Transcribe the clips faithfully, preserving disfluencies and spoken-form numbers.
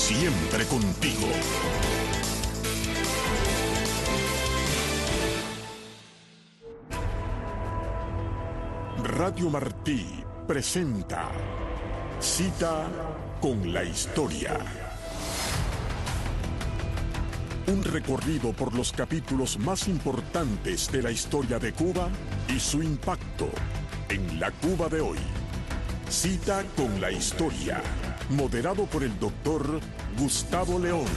siempre contigo. Radio Martí presenta Cita con la Historia. Un recorrido por los capítulos más importantes de la historia de Cuba y su impacto en la Cuba de hoy. Cita con la Historia, moderado por el doctor Gustavo León.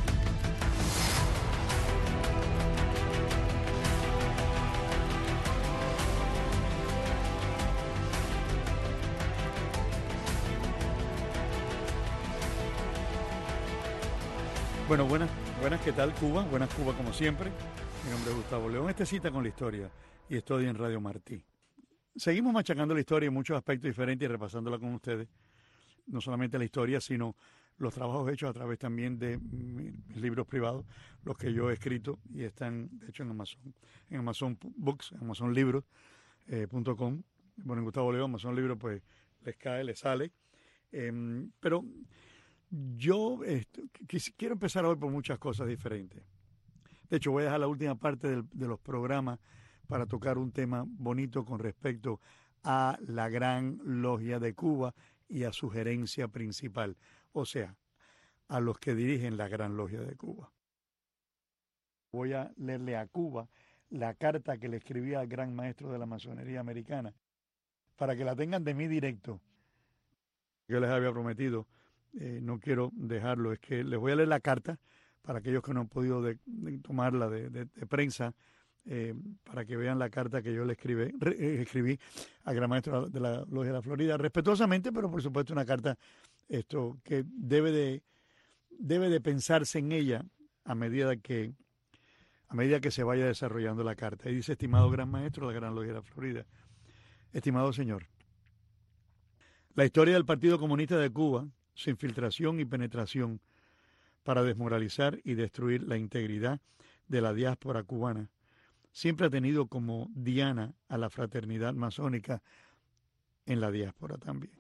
Bueno, buenas, buenas, ¿qué tal Cuba? Buenas Cuba como siempre. Mi nombre es Gustavo León. Esta es Cita con la Historia y estoy en Radio Martí. Seguimos machacando la historia en muchos aspectos diferentes y repasándola con ustedes. No solamente la historia, sino los trabajos hechos a través también de mis libros privados, los que yo he escrito y están, de hecho, en Amazon, en Amazon Books, en Amazon Libros eh, punto com. Bueno, en Gustavo León, Amazon Libros, pues les cae, les sale. Eh, pero yo eh, quiero empezar hoy por muchas cosas diferentes. De hecho, voy a dejar la última parte del, de los programas para tocar un tema bonito con respecto a la Gran Logia de Cuba y a su gerencia principal, o sea, a los que dirigen la Gran Logia de Cuba. Voy a leerle a Cuba la carta que le escribí al gran maestro de la masonería americana, para que la tengan de mí directo. Yo les había prometido, eh, no quiero dejarlo, es que les voy a leer la carta para aquellos que no han podido de, de tomarla de, de, de prensa, eh, para que vean la carta que yo le escribí, re, eh, escribí al gran maestro de la Logia de la Florida, respetuosamente, pero por supuesto una carta esto que debe de, debe de pensarse en ella a medida que a medida que se vaya desarrollando la carta. Y dice: estimado gran maestro de la Gran Logia de la Florida, estimado señor, la historia del Partido Comunista de Cuba, su infiltración y penetración para desmoralizar y destruir la integridad de la diáspora cubana, siempre ha tenido como diana a la fraternidad masónica en la diáspora también.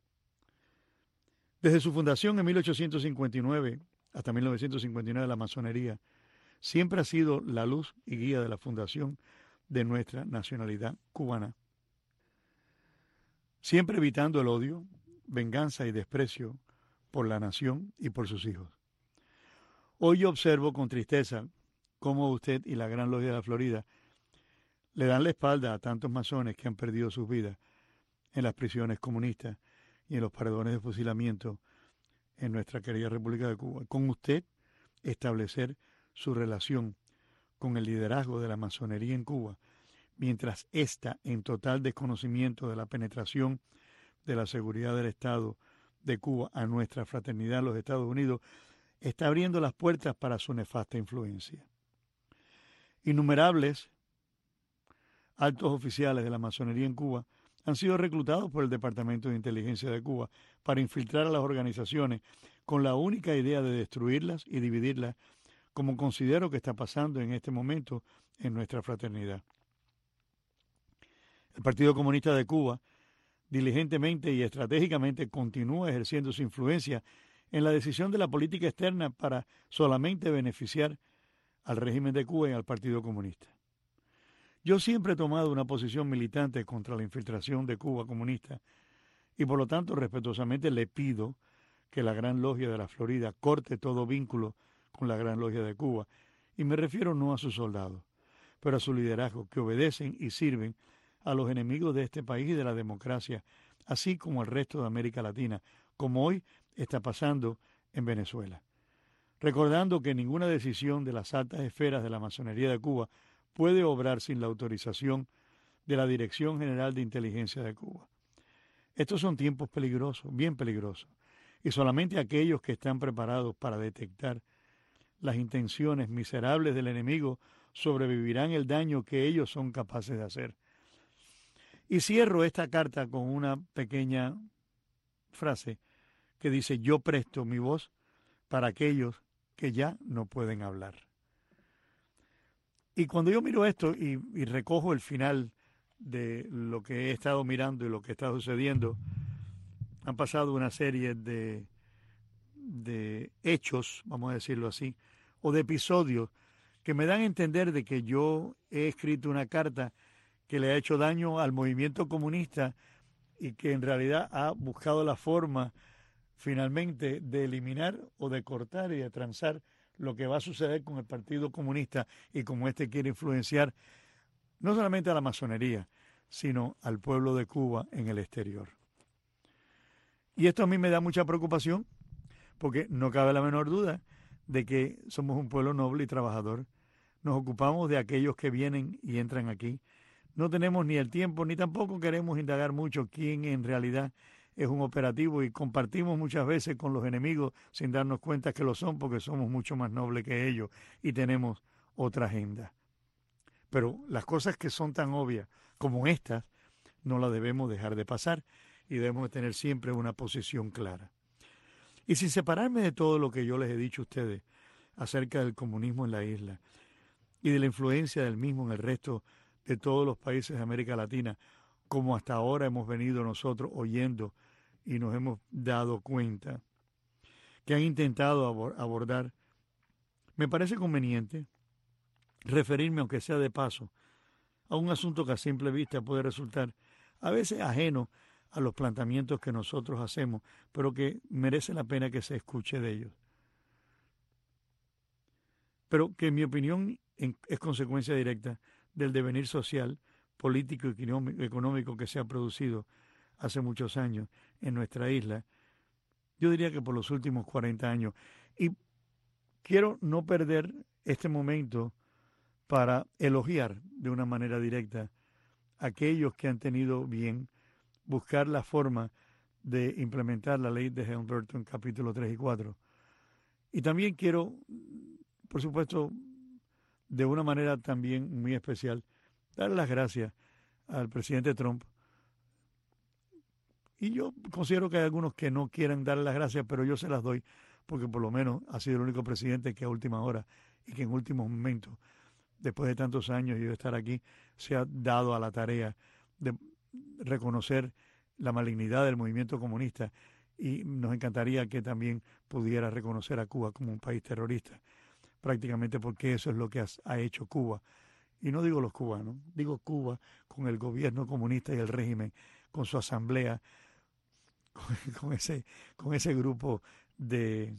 Desde su fundación en mil ochocientos cincuenta y nueve hasta mil novecientos cincuenta y nueve, la masonería siempre ha sido la luz y guía de la fundación de nuestra nacionalidad cubana, siempre evitando el odio, venganza y desprecio por la nación y por sus hijos. Hoy yo observo con tristeza cómo usted y la Gran Logia de la Florida le dan la espalda a tantos masones que han perdido sus vidas en las prisiones comunistas y en los paredones de fusilamiento en nuestra querida República de Cuba. Con usted establecer su relación con el liderazgo de la masonería en Cuba, mientras ésta, en total desconocimiento de la penetración de la seguridad del Estado de Cuba a nuestra fraternidad en los Estados Unidos, está abriendo las puertas para su nefasta influencia. Innumerables altos oficiales de la masonería en Cuba han sido reclutados por el Departamento de Inteligencia de Cuba para infiltrar a las organizaciones con la única idea de destruirlas y dividirlas, como considero que está pasando en este momento en nuestra fraternidad. El Partido Comunista de Cuba diligentemente y estratégicamente continúa ejerciendo su influencia en la decisión de la política externa para solamente beneficiar al régimen de Cuba y al Partido Comunista. Yo siempre he tomado una posición militante contra la infiltración de Cuba comunista y por lo tanto respetuosamente le pido que la Gran Logia de la Florida corte todo vínculo con la Gran Logia de Cuba, y me refiero no a sus soldados, pero a su liderazgo, que obedecen y sirven a los enemigos de este país y de la democracia, así como al resto de América Latina, como hoy está pasando en Venezuela. Recordando que ninguna decisión de las altas esferas de la masonería de Cuba puede obrar sin la autorización de la Dirección General de Inteligencia de Cuba. Estos son tiempos peligrosos, bien peligrosos, y solamente aquellos que están preparados para detectar las intenciones miserables del enemigo sobrevivirán el daño que ellos son capaces de hacer. Y cierro esta carta con una pequeña frase que dice: yo presto mi voz para aquellos que ya no pueden hablar. Y cuando yo miro esto y, y recojo el final de lo que he estado mirando y lo que está sucediendo, han pasado una serie de de hechos, vamos a decirlo así, o de episodios que me dan a entender de que yo he escrito una carta que le ha hecho daño al movimiento comunista y que en realidad ha buscado la forma finalmente de eliminar o de cortar y de transar lo que va a suceder con el Partido Comunista y como este quiere influenciar no solamente a la masonería, sino al pueblo de Cuba en el exterior. Y esto a mí me da mucha preocupación porque no cabe la menor duda de que somos un pueblo noble y trabajador. Nos ocupamos de aquellos que vienen y entran aquí. No tenemos ni el tiempo ni tampoco queremos indagar mucho quién en realidad es un operativo y compartimos muchas veces con los enemigos sin darnos cuenta que lo son porque somos mucho más nobles que ellos y tenemos otra agenda. Pero las cosas que son tan obvias como estas no las debemos dejar de pasar y debemos tener siempre una posición clara. Y sin separarme de todo lo que yo les he dicho a ustedes acerca del comunismo en la isla y de la influencia del mismo en el resto de todos los países de América Latina, como hasta ahora hemos venido nosotros oyendo y nos hemos dado cuenta que han intentado abordar, me parece conveniente referirme, aunque sea de paso, a un asunto que a simple vista puede resultar a veces ajeno a los planteamientos que nosotros hacemos, pero que merece la pena que se escuche de ellos. Pero que en mi opinión es consecuencia directa del devenir social, político y económico que se ha producido hace muchos años en nuestra isla, yo diría que por los últimos cuarenta años. Y quiero no perder este momento para elogiar de una manera directa a aquellos que han tenido bien buscar la forma de implementar la ley de Helms-Burton capítulo tres y cuatro. Y también quiero, por supuesto, de una manera también muy especial, dar las gracias al presidente Trump. Y yo considero que hay algunos que no quieren dar las gracias, pero yo se las doy, porque por lo menos ha sido el único presidente que a última hora y que en últimos momentos, después de tantos años y de estar aquí, se ha dado a la tarea de reconocer la malignidad del movimiento comunista, y nos encantaría que también pudiera reconocer a Cuba como un país terrorista, prácticamente porque eso es lo que ha hecho Cuba. Y no digo los cubanos, digo Cuba con el gobierno comunista y el régimen, con su asamblea, con, con ese con ese grupo de...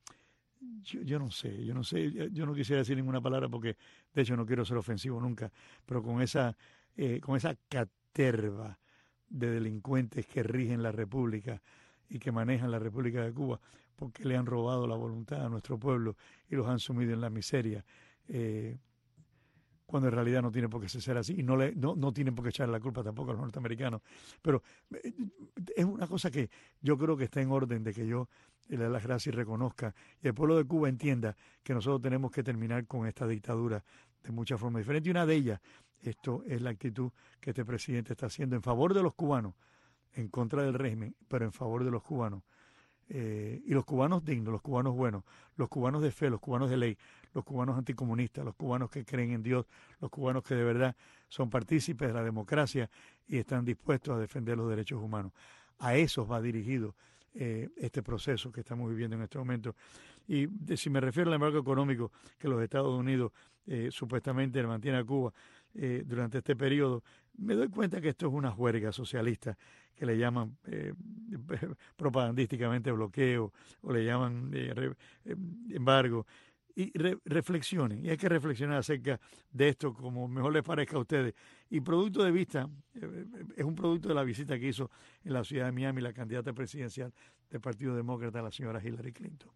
Yo, yo no sé, yo no sé, yo no quisiera decir ninguna palabra porque de hecho no quiero ser ofensivo nunca, pero con esa, eh, con esa caterva de delincuentes que rigen la República y que manejan la República de Cuba, porque le han robado la voluntad a nuestro pueblo y los han sumido en la miseria, eh, cuando en realidad no tiene por qué ser así, y no, le, no, no tienen por qué echar la culpa tampoco a los norteamericanos. Pero eh, es una cosa que yo creo que está en orden de que yo le dé las gracias y reconozca, y el pueblo de Cuba entienda que nosotros tenemos que terminar con esta dictadura de muchas formas diferentes. Y una de ellas, esto es la actitud que este presidente está haciendo en favor de los cubanos, en contra del régimen, pero en favor de los cubanos. Eh, y los cubanos dignos, los cubanos buenos, los cubanos de fe, los cubanos de ley, los cubanos anticomunistas, los cubanos que creen en Dios, los cubanos que de verdad son partícipes de la democracia y están dispuestos a defender los derechos humanos. A esos va dirigido eh, este proceso que estamos viviendo en este momento. Y de, si me refiero al embargo económico que los Estados Unidos eh, supuestamente mantiene a Cuba eh, durante este periodo, me doy cuenta que esto es una juerga socialista que le llaman eh, propagandísticamente bloqueo o le llaman eh, re, eh, embargo. Y re, reflexionen, y hay que reflexionar acerca de esto como mejor les parezca a ustedes. Y producto de vista, eh, es un producto de la visita que hizo en la ciudad de Miami la candidata presidencial del Partido Demócrata, la señora Hillary Clinton.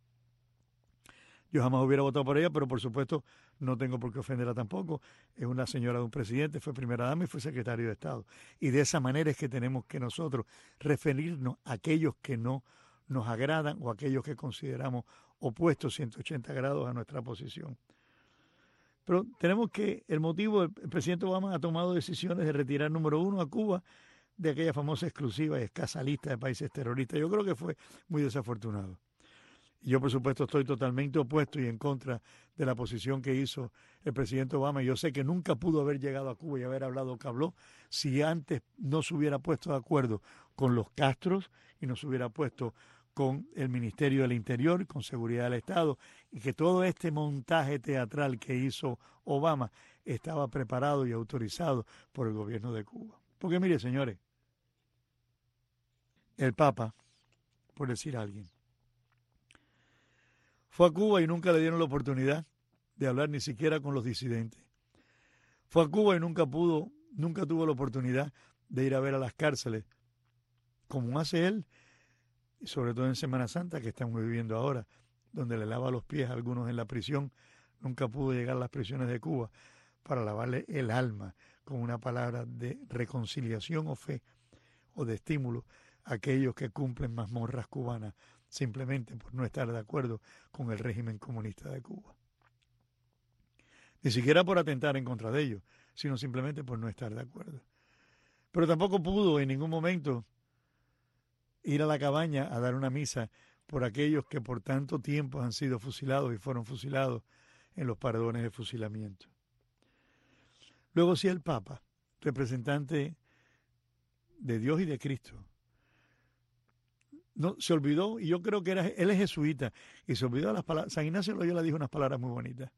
Yo jamás hubiera votado por ella, pero por supuesto no tengo por qué ofenderla tampoco. Es una señora de un presidente, fue primera dama y fue secretario de Estado. Y de esa manera es que tenemos que nosotros referirnos a aquellos que no nos agradan o a aquellos que consideramos opuestos ciento ochenta grados a nuestra posición. Pero tenemos que, el motivo, el presidente Obama ha tomado decisiones de retirar, número uno, a Cuba de aquella famosa exclusiva y escasa lista de países terroristas. Yo creo que fue muy desafortunado. Y yo, por supuesto, estoy totalmente opuesto y en contra de la posición que hizo el presidente Obama. Yo sé que nunca pudo haber llegado a Cuba y haber hablado lo que habló si antes no se hubiera puesto de acuerdo con los Castros y no se hubiera puesto con el Ministerio del Interior, con Seguridad del Estado, y que todo este montaje teatral que hizo Obama estaba preparado y autorizado por el gobierno de Cuba. Porque mire, señores, el Papa, por decir a alguien, fue a Cuba y nunca le dieron la oportunidad de hablar ni siquiera con los disidentes. Fue a Cuba y nunca pudo, nunca tuvo la oportunidad de ir a ver a las cárceles, como hace él, y sobre todo en Semana Santa, que estamos viviendo ahora, donde le lava los pies a algunos en la prisión. Nunca pudo llegar a las prisiones de Cuba para lavarle el alma con una palabra de reconciliación o fe o de estímulo a aquellos que cumplen mazmorras cubanas simplemente por no estar de acuerdo con el régimen comunista de Cuba. Ni siquiera por atentar en contra de ellos, sino simplemente por no estar de acuerdo. Pero tampoco pudo en ningún momento ir a la cabaña a dar una misa por aquellos que por tanto tiempo han sido fusilados y fueron fusilados en los paredones de fusilamiento. Luego sí el Papa, representante de Dios y de Cristo, no se olvidó, y yo creo que era, él es jesuita, y se olvidó de las palabras. San Ignacio de Loyola dijo unas palabras muy bonitas.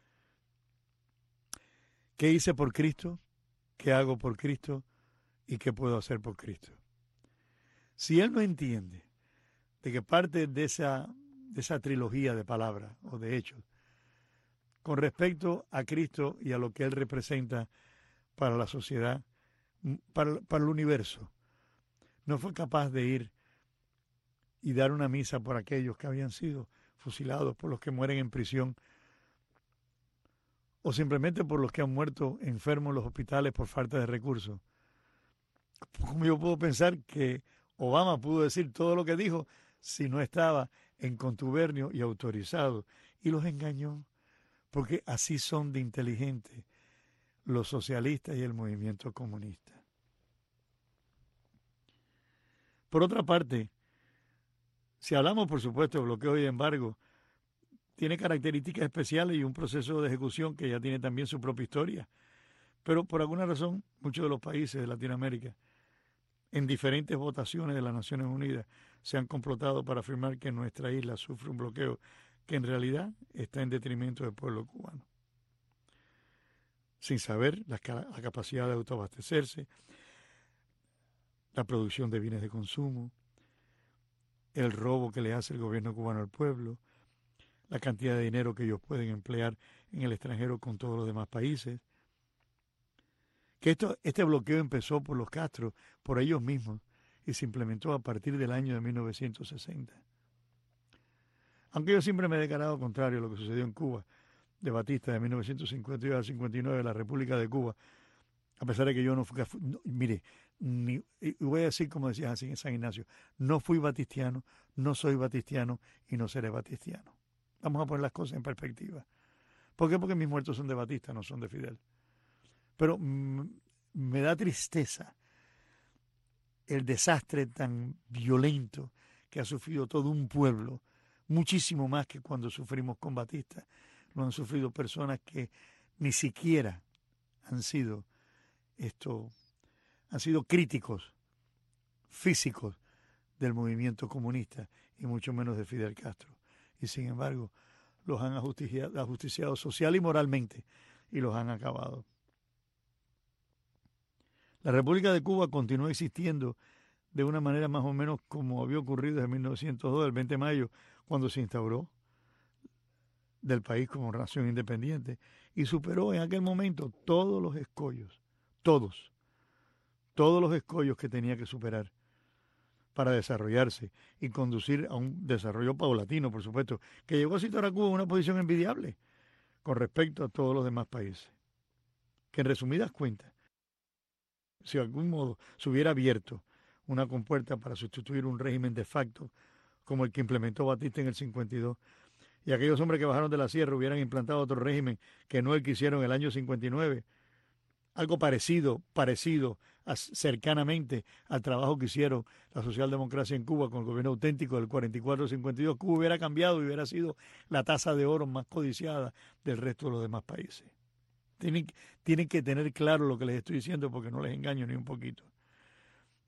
¿Qué hice por Cristo? ¿Qué hago por Cristo? ¿Y qué puedo hacer por Cristo? Si él no entiende de que parte de esa, de esa trilogía de palabras o de hechos con respecto a Cristo y a lo que él representa para la sociedad, para, para el universo, no fue capaz de ir y dar una misa por aquellos que habían sido fusilados, por los que mueren en prisión, o simplemente por los que han muerto enfermos en los hospitales por falta de recursos. ¿Cómo yo puedo pensar que Obama pudo decir todo lo que dijo si no estaba en contubernio y autorizado? Y los engañó, porque así son de inteligentes los socialistas y el movimiento comunista. Por otra parte, si hablamos, por supuesto, de bloqueo y embargo, tiene características especiales y un proceso de ejecución que ya tiene también su propia historia. Pero por alguna razón, muchos de los países de Latinoamérica, en diferentes votaciones de las Naciones Unidas, se han complotado para afirmar que nuestra isla sufre un bloqueo que en realidad está en detrimento del pueblo cubano. Sin saber la, la capacidad de autoabastecerse, la producción de bienes de consumo, el robo que le hace el gobierno cubano al pueblo, la cantidad de dinero que ellos pueden emplear en el extranjero con todos los demás países. Que esto, este bloqueo empezó por los Castro, por ellos mismos, y se implementó a partir del año de mil novecientos sesenta. Aunque yo siempre me he declarado contrario a lo que sucedió en Cuba, de Batista de mil novecientos cincuenta y dos al cincuenta y nueve, la República de Cuba, a pesar de que yo no fui, no, mire, ni, y voy a decir como decía así en San Ignacio, no fui batistiano, no soy batistiano y no seré batistiano. Vamos a poner las cosas en perspectiva. ¿Por qué? Porque mis muertos son de Batista, no son de Fidel. Pero mm, me da tristeza el desastre tan violento que ha sufrido todo un pueblo, muchísimo más que cuando sufrimos con Batista. Lo han sufrido personas que ni siquiera han sido esto, han sido críticos físicos del movimiento comunista y mucho menos de Fidel Castro. Y sin embargo, los han ajusticiado, ajusticiado social y moralmente y los han acabado. La República de Cuba continúa existiendo de una manera más o menos como había ocurrido desde mil novecientos dos, el veinte de mayo, cuando se instauró del país como nación independiente y superó en aquel momento todos los escollos, todos, todos los escollos que tenía que superar para desarrollarse y conducir a un desarrollo paulatino, por supuesto, que llegó a situar a Cuba en una posición envidiable con respecto a todos los demás países. Que en resumidas cuentas, si de algún modo se hubiera abierto una compuerta para sustituir un régimen de facto como el que implementó Batista en el cincuenta y dos, y aquellos hombres que bajaron de la sierra hubieran implantado otro régimen que no el que hicieron en el año cincuenta y nueve, algo parecido, parecido a, cercanamente al trabajo que hicieron la socialdemocracia en Cuba con el gobierno auténtico del cuarenta y cuatro cincuenta y dos, Cuba hubiera cambiado y hubiera sido la taza de oro más codiciada del resto de los demás países. Tienen, tienen que tener claro lo que les estoy diciendo porque no les engaño ni un poquito.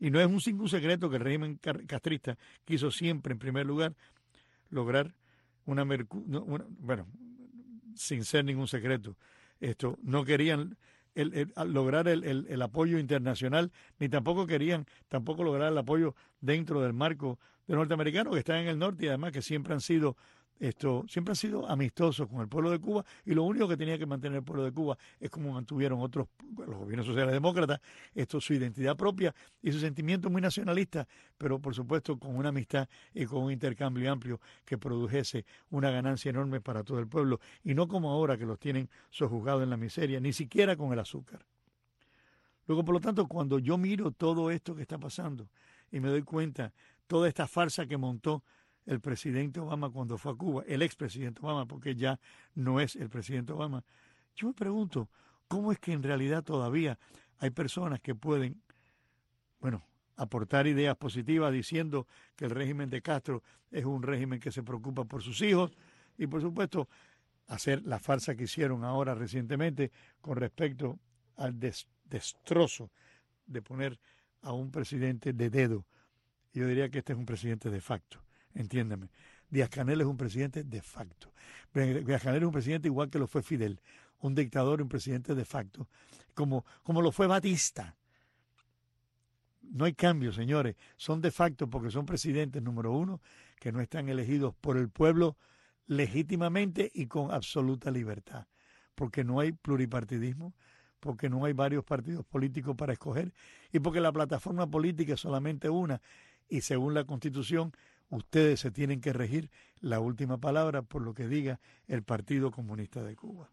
Y no es un ningún secreto que el régimen castrista quiso siempre, en primer lugar, lograr una, una bueno, sin ser ningún secreto, esto, no querían el, el, lograr el, el, el apoyo internacional, ni tampoco querían tampoco lograr el apoyo dentro del marco de los norteamericanos que están en el norte y además que siempre han sido esto siempre han sido amistosos con el pueblo de Cuba, y lo único que tenía que mantener el pueblo de Cuba es como mantuvieron otros, los gobiernos sociales demócratas, esto, su identidad propia y su sentimiento muy nacionalista, pero por supuesto con una amistad y con un intercambio amplio que produjese una ganancia enorme para todo el pueblo, y no como ahora que los tienen sojuzgados en la miseria, ni siquiera con el azúcar. Luego, por lo tanto, cuando yo miro todo esto que está pasando y me doy cuenta, toda esta farsa que montó el presidente Obama cuando fue a Cuba, el expresidente Obama, porque ya no es el presidente Obama, yo me pregunto, ¿cómo es que en realidad todavía hay personas que pueden, bueno, aportar ideas positivas diciendo que el régimen de Castro es un régimen que se preocupa por sus hijos y, por supuesto, hacer la farsa que hicieron ahora recientemente con respecto al des- destrozo de poner a un presidente de dedo? Yo diría que este es un presidente de facto. Entiéndeme, Díaz-Canel es un presidente de facto. Díaz-Canel es un presidente igual que lo fue Fidel, un dictador y un presidente de facto, como, como lo fue Batista. No hay cambio, señores, son de facto porque son presidentes, número uno, que no están elegidos por el pueblo legítimamente y con absoluta libertad, porque no hay pluripartidismo, porque no hay varios partidos políticos para escoger y porque la plataforma política es solamente una y según la Constitución ustedes se tienen que regir la última palabra por lo que diga el Partido Comunista de Cuba.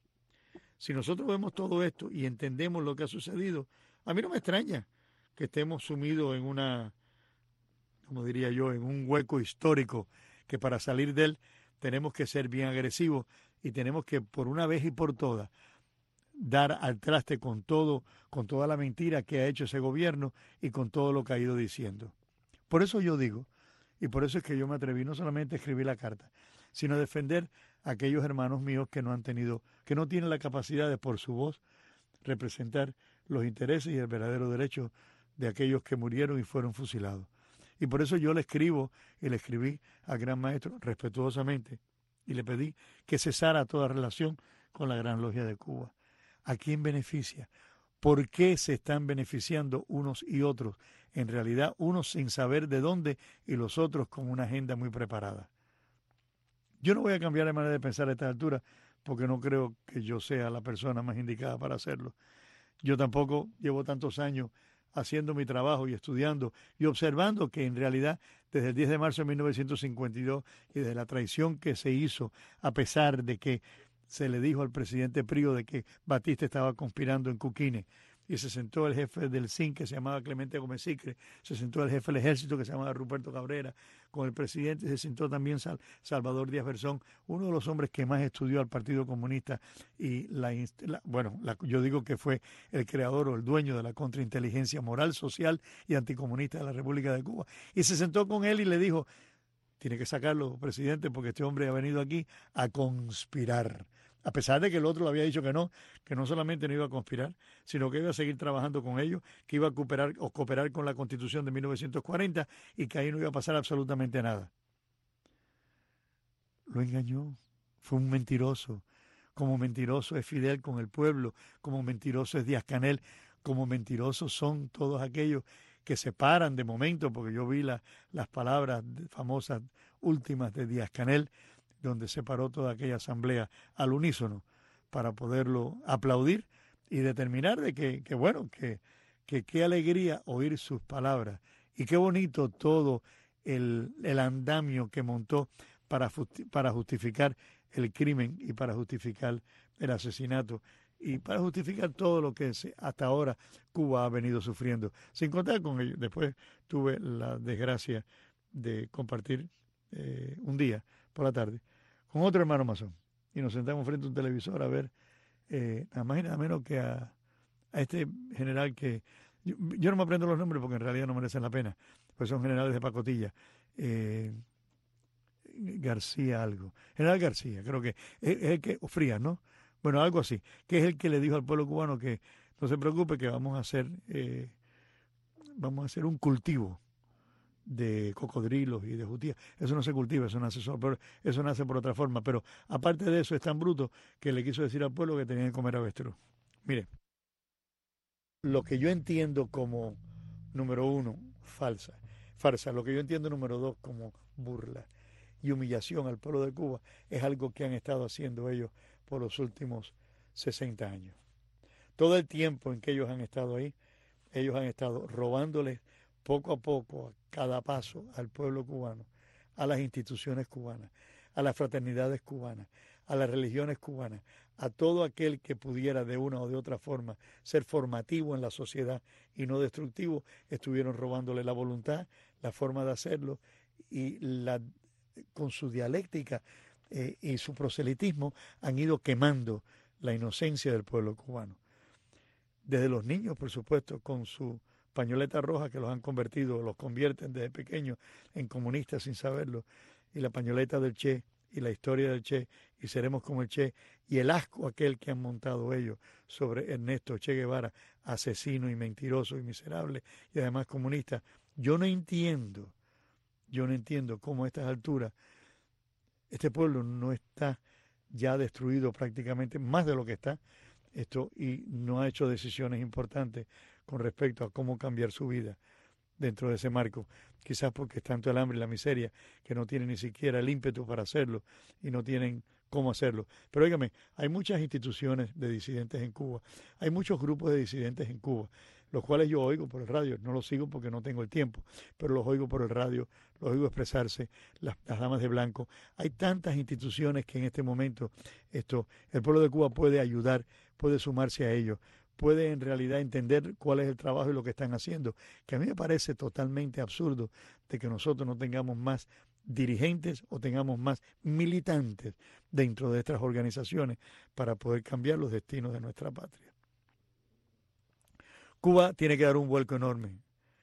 Si nosotros vemos todo esto y entendemos lo que ha sucedido, a mí no me extraña que estemos sumidos en una, como diría yo, en un hueco histórico que para salir de él tenemos que ser bien agresivos y tenemos que por una vez y por todas dar al traste con todo, con toda la mentira que ha hecho ese gobierno y con todo lo que ha ido diciendo. Por eso yo digo, y por eso es que yo me atreví no solamente a escribir la carta, sino a defender a aquellos hermanos míos que no han tenido, que no tienen la capacidad de por su voz representar los intereses y el verdadero derecho de aquellos que murieron y fueron fusilados. Y por eso yo le escribo y le escribí al gran maestro respetuosamente y le pedí que cesara toda relación con la Gran Logia de Cuba. ¿A quién beneficia? ¿Por qué se están beneficiando unos y otros? En realidad, unos sin saber de dónde y los otros con una agenda muy preparada. Yo no voy a cambiar de manera de pensar a esta altura porque no creo que yo sea la persona más indicada para hacerlo. Yo tampoco llevo tantos años haciendo mi trabajo y estudiando y observando que en realidad desde el diez de marzo de mil novecientos cincuenta y dos y desde la traición que se hizo, a pesar de que se le dijo al presidente Prío de que Batista estaba conspirando en Cuquine, y se sentó el jefe del C I N que se llamaba Clemente Gómez Sicre, se sentó el jefe del ejército que se llamaba Ruperto Cabrera, con el presidente se sentó también Sal, Salvador Díaz Berzón, uno de los hombres que más estudió al Partido Comunista y la, la bueno, la, yo digo que fue el creador o el dueño de la contrainteligencia moral, social y anticomunista de la República de Cuba, y se sentó con él y le dijo: tiene que sacarlo, presidente, porque este hombre ha venido aquí a conspirar. A pesar de que el otro le había dicho que no, que no solamente no iba a conspirar, sino que iba a seguir trabajando con ellos, que iba a cooperar, o cooperar con la Constitución de mil novecientos cuarenta y que ahí no iba a pasar absolutamente nada. Lo engañó, fue un mentiroso. Como mentiroso es Fidel con el pueblo, como mentiroso es Díaz-Canel, como mentirosos son todos aquellos que se paran de momento, porque yo vi la, las palabras famosas últimas de Díaz-Canel, donde se paró toda aquella asamblea al unísono para poderlo aplaudir y determinar de que, que bueno, que, que qué alegría oír sus palabras y qué bonito todo el, el andamio que montó para, para justificar el crimen y para justificar el asesinato y para justificar todo lo que hasta ahora Cuba ha venido sufriendo. Sin contar con ello, después tuve la desgracia de compartir eh, un día por la tarde con otro hermano masón. Y nos sentamos frente a un televisor a ver eh, nada más y nada menos que a, a este general que... Yo, yo no me aprendo los nombres porque en realidad no merecen la pena, pues son generales de pacotilla. Eh, García algo. General García, creo que es, es el que... O Frías, ¿no? Bueno, algo así. Que es el que le dijo al pueblo cubano que no se preocupe, que vamos a hacer... Eh, vamos a hacer un cultivo de cocodrilos y de jutías. Eso no se cultiva, eso nace solo, pero eso nace por otra forma. Pero aparte de eso, es tan bruto que le quiso decir al pueblo que tenía que comer avestruz. Mire, lo que yo entiendo como, número uno, falsa, farsa, lo que yo entiendo, número dos, como burla y humillación al pueblo de Cuba, es algo que han estado haciendo ellos por los últimos sesenta años. Todo el tiempo en que ellos han estado ahí, ellos han estado robándoles poco a poco, a cada paso, al pueblo cubano, a las instituciones cubanas, a las fraternidades cubanas, a las religiones cubanas, a todo aquel que pudiera de una o de otra forma ser formativo en la sociedad y no destructivo, estuvieron robándole la voluntad, la forma de hacerlo y la, con su dialéctica eh, y su proselitismo han ido quemando la inocencia del pueblo cubano. Desde los niños, por supuesto, con su pañoleta roja que los han convertido, los convierten desde pequeños en comunistas sin saberlo, y la pañoleta del Che, y la historia del Che, y seremos como el Che, y el asco aquel que han montado ellos sobre Ernesto Che Guevara, asesino y mentiroso y miserable, y además comunista. Yo no entiendo, yo no entiendo cómo a estas alturas este pueblo no está ya destruido prácticamente, más de lo que está, esto, y no ha hecho decisiones importantes con respecto a cómo cambiar su vida dentro de ese marco, quizás porque es tanto el hambre y la miseria que no tienen ni siquiera el ímpetu para hacerlo y no tienen cómo hacerlo. Pero óigame, hay muchas instituciones de disidentes en Cuba, hay muchos grupos de disidentes en Cuba, los cuales yo oigo por el radio, no los sigo porque no tengo el tiempo, pero los oigo por el radio, los oigo expresarse, las, las damas de blanco. Hay tantas instituciones que en este momento esto, el pueblo de Cuba puede ayudar, puede sumarse a ellos, puede en realidad entender cuál es el trabajo y lo que están haciendo, que a mí me parece totalmente absurdo de que nosotros no tengamos más dirigentes o tengamos más militantes dentro de estas organizaciones para poder cambiar los destinos de nuestra patria. Cuba tiene que dar un vuelco enorme.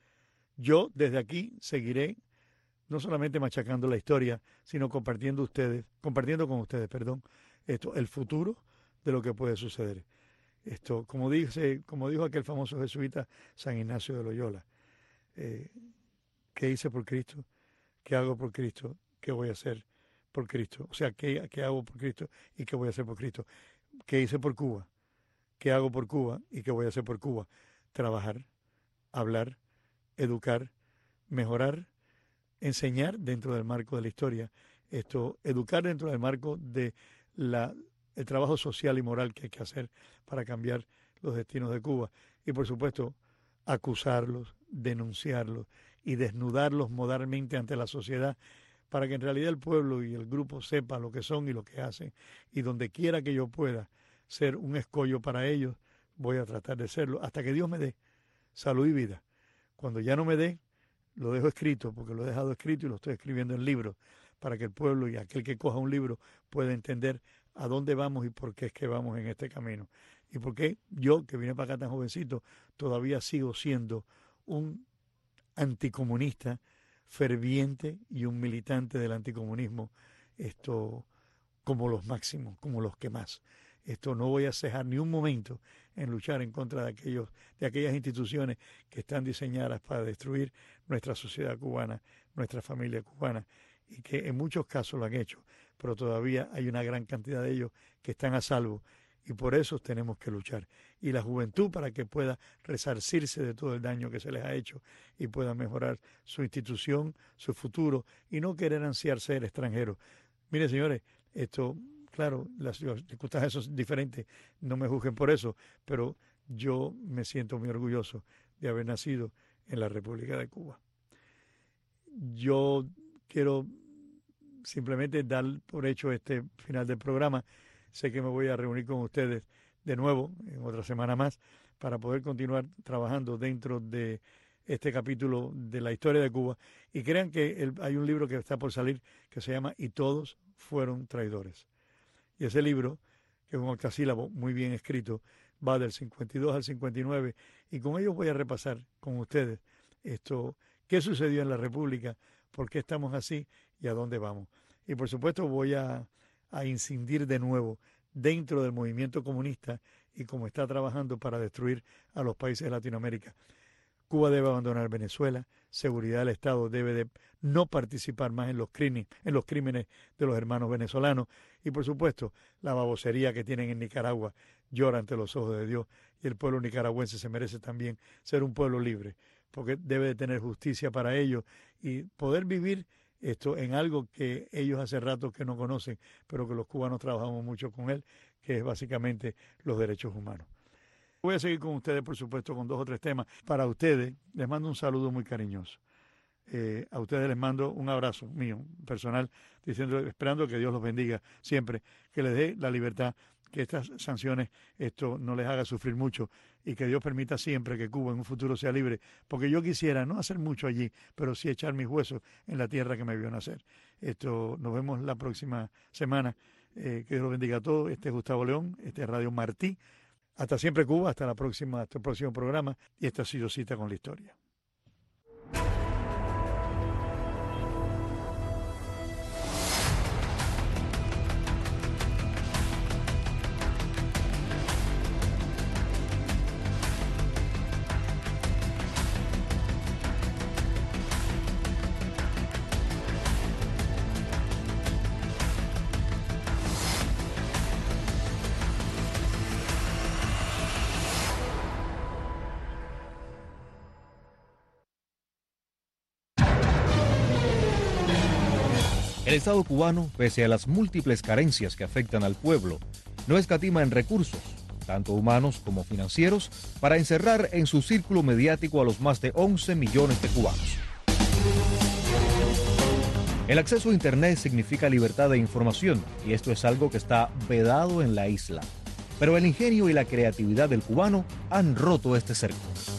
Yo desde aquí seguiré no solamente machacando la historia, sino compartiendo ustedes, compartiendo con ustedes, perdón, esto, el futuro de lo que puede suceder. Esto, como dice, como dijo aquel famoso jesuita San Ignacio de Loyola, eh, ¿qué hice por Cristo? ¿Qué hago por Cristo? ¿Qué voy a hacer por Cristo? O sea, ¿qué, qué hago por Cristo y qué voy a hacer por Cristo? ¿Qué hice por Cuba? ¿Qué hago por Cuba y qué voy a hacer por Cuba? Trabajar, hablar, educar, mejorar, enseñar dentro del marco de la historia, esto, educar dentro del marco de la el trabajo social y moral que hay que hacer para cambiar los destinos de Cuba. Y por supuesto, acusarlos, denunciarlos y desnudarlos moralmente ante la sociedad para que en realidad el pueblo y el grupo sepan lo que son y lo que hacen. Y donde quiera que yo pueda ser un escollo para ellos, voy a tratar de serlo hasta que Dios me dé salud y vida. Cuando ya no me dé, lo dejo escrito, porque lo he dejado escrito y lo estoy escribiendo en libros, para que el pueblo y aquel que coja un libro pueda entender a dónde vamos y por qué es que vamos en este camino. Y por qué yo, que vine para acá tan jovencito, todavía sigo siendo un anticomunista ferviente y un militante del anticomunismo, esto como los máximos, como los que más. Esto no voy a cejar ni un momento en luchar en contra de aquellos, de aquellas instituciones que están diseñadas para destruir nuestra sociedad cubana, nuestra familia cubana, y que en muchos casos lo han hecho, pero todavía hay una gran cantidad de ellos que están a salvo, y por eso tenemos que luchar. Y la juventud para que pueda resarcirse de todo el daño que se les ha hecho y pueda mejorar su institución, su futuro, y no querer ansiar ser extranjeros. Mire, señores, esto, claro, las circunstancias son diferentes, no me juzguen por eso, pero yo me siento muy orgulloso de haber nacido en la República de Cuba. Yo quiero simplemente dar por hecho este final del programa. Sé que me voy a reunir con ustedes de nuevo en otra semana más para poder continuar trabajando dentro de este capítulo de la historia de Cuba. Y crean que el, hay un libro que está por salir que se llama Y todos fueron traidores. Y ese libro, que es un octasílabo muy bien escrito, va del cincuenta y dos al cincuenta y nueve, y con ellos voy a repasar con ustedes esto, qué sucedió en la República, por qué estamos así y a dónde vamos. Y por supuesto voy a, a incidir de nuevo dentro del movimiento comunista y cómo está trabajando para destruir a los países de Latinoamérica. Cuba debe abandonar Venezuela, seguridad del Estado debe de no participar más en los crímenes, en los crímenes de los hermanos venezolanos y por supuesto la babosería que tienen en Nicaragua llora ante los ojos de Dios y el pueblo nicaragüense se merece también ser un pueblo libre porque debe de tener justicia para ellos y poder vivir esto en algo que ellos hace rato que no conocen, pero que los cubanos trabajamos mucho con él, que es básicamente los derechos humanos. Voy a seguir con ustedes, por supuesto, con dos o tres temas. Para ustedes, les mando un saludo muy cariñoso. Eh, a ustedes les mando un abrazo mío, personal, diciendo, esperando que Dios los bendiga siempre, que les dé la libertad, que estas sanciones esto no les haga sufrir mucho y que Dios permita siempre que Cuba en un futuro sea libre, porque yo quisiera no hacer mucho allí, pero sí echar mis huesos en la tierra que me vio nacer. Esto, nos vemos la próxima semana. Eh, que Dios los bendiga a todos. Este es Gustavo León, este es Radio Martí. Hasta siempre Cuba, hasta la próxima, hasta el próximo programa y esta ha sido Cita con la Historia. El Estado cubano, pese a las múltiples carencias que afectan al pueblo, no escatima en recursos, tanto humanos como financieros, para encerrar en su círculo mediático a los más de once millones de cubanos. El acceso a Internet significa libertad de información, y esto es algo que está vedado en la isla. Pero el ingenio y la creatividad del cubano han roto este cerco.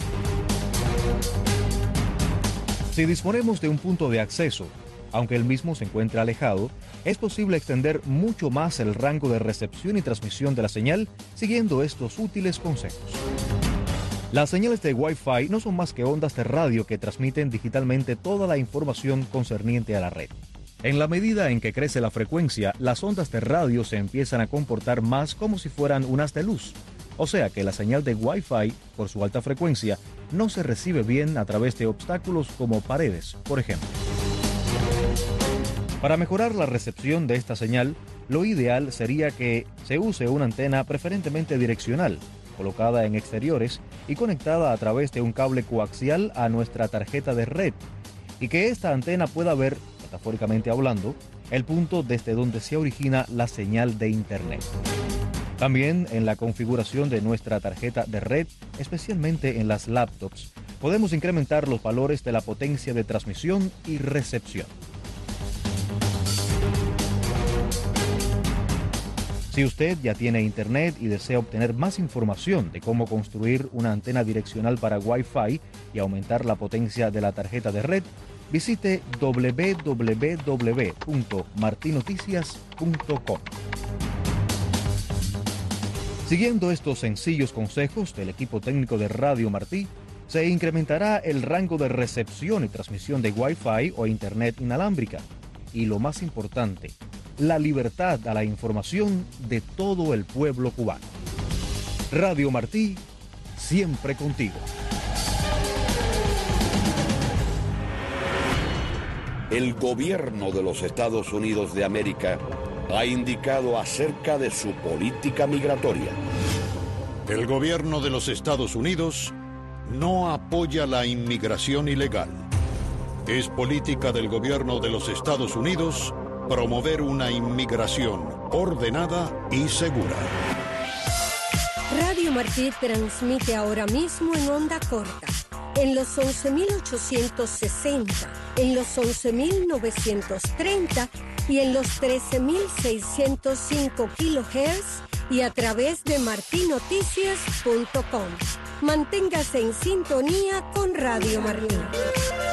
Si disponemos de un punto de acceso, aunque el mismo se encuentra alejado, es posible extender mucho más el rango de recepción y transmisión de la señal siguiendo estos útiles consejos. Las señales de Wi-Fi no son más que ondas de radio que transmiten digitalmente toda la información concerniente a la red. En la medida en que crece la frecuencia, las ondas de radio se empiezan a comportar más como si fueran un haz de luz. O sea que la señal de Wi-Fi, por su alta frecuencia, no se recibe bien a través de obstáculos como paredes, por ejemplo. Para mejorar la recepción de esta señal, lo ideal sería que se use una antena preferentemente direccional, colocada en exteriores y conectada a través de un cable coaxial a nuestra tarjeta de red, y que esta antena pueda ver, metafóricamente hablando, el punto desde donde se origina la señal de Internet. También en la configuración de nuestra tarjeta de red, especialmente en las laptops, podemos incrementar los valores de la potencia de transmisión y recepción. Si usted ya tiene Internet y desea obtener más información de cómo construir una antena direccional para Wi-Fi y aumentar la potencia de la tarjeta de red, visite doble u doble u doble u punto marti noticias punto com. Siguiendo estos sencillos consejos del equipo técnico de Radio Martí, se incrementará el rango de recepción y transmisión de Wi-Fi o Internet inalámbrica. Y lo más importante, la libertad a la información de todo el pueblo cubano. Radio Martí, siempre contigo. El gobierno de los Estados Unidos de América ha indicado acerca de su política migratoria. El gobierno de los Estados Unidos no apoya la inmigración ilegal. Es política del gobierno de los Estados Unidos promover una inmigración ordenada y segura. Radio Martí transmite ahora mismo en onda corta, en los once mil ochocientos sesenta, en los once mil novecientos treinta y en los trece mil seiscientos cinco kilohertz y a través de marti noticias punto com. Manténgase en sintonía con Radio Martí.